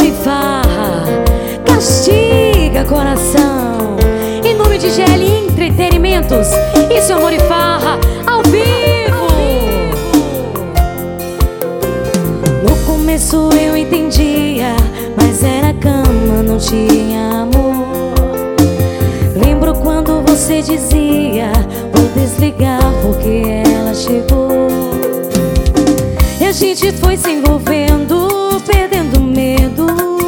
e farra castiga coração. Em nome de GL Entretenimentos, isso é amor e farra ao vivo. No começo eu entendia, mas era cama, não tinha amor. Lembro quando você dizia: vou desligar porque ela chegou. E a gente foi se envolvendo, perdendo medo.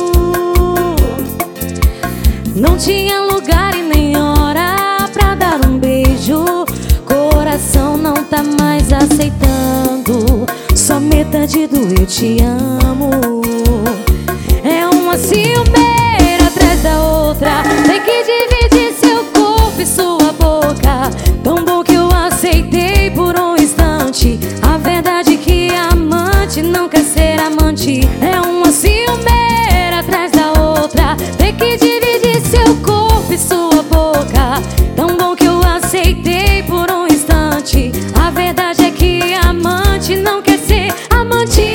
Não tinha lugar e nem hora pra dar um beijo. Coração não tá mais aceitando, só metade do eu te amo. É uma ciumeira atrás da outra, tem que dividir seu corpo e sua boca. Tão bom que eu aceitei por um instante. A verdade é que amante não quer ser amante. É uma ciumeira atrás da outra, tem que dividir seu corpo e sua boca. Tão bom que eu aceitei por um instante. A verdade é que amante não quer ser amante.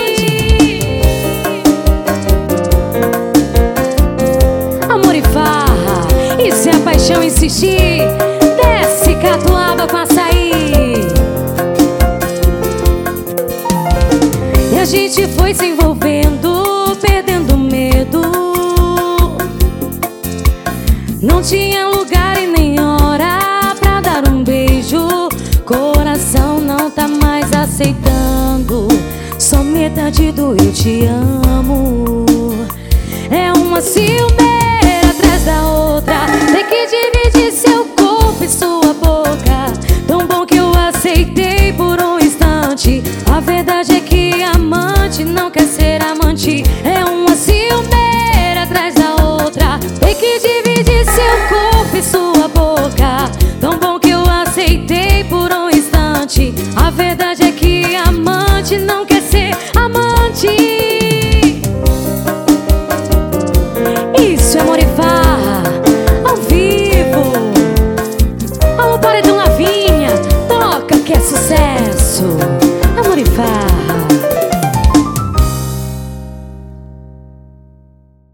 Amor e farra, isso é a paixão insistir. Desce catuaba com açaí. E a gente foi se envolvendo, perdendo medo. Não tinha lugar e nem hora pra dar um beijo. Coração não tá mais aceitando, só metade do eu te amo. É uma ciumeira atrás da outra,